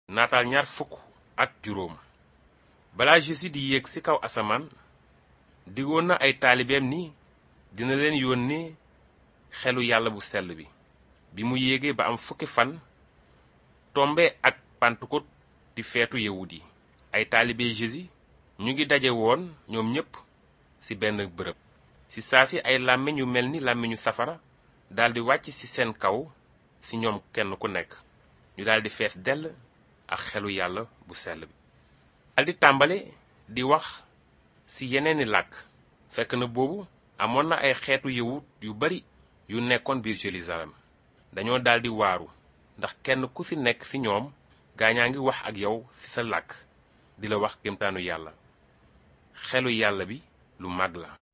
naataal ñaar fukk ak juróom. balaa Yeesu di yéeg ci kaw asamaan digoon na ay taalibeem ni dina leen yónnee xelu yàlla bu sell bi mu yéegee ba am fukki fan tombe ak Pentecôte di feetu yawut yi. ay taalibe Yeesu ñu ngi daje woon ñoom ñépp ci benn bërëb. ci saa si ay làmmiñ yu mel ni làmmiñu safara daldi wàcc ci seen kaw ci ñoom kenn ku nekk. ñu daldi fees dell ak xelu yàlla bu sell bi. daldi tàmbale di wax ci yeneeni làkk. fekk na boobu amoon na ay xeetu yawut yu bari yu nekkoon biir Yerusalem. dañoo daldi waaru ndax kenn ku ci nekk ci ñoom gaañaa ngi wax ak yow ci sa làkk di la wax kéemtaanu yàlla. xelu yàlla bi lu mag la.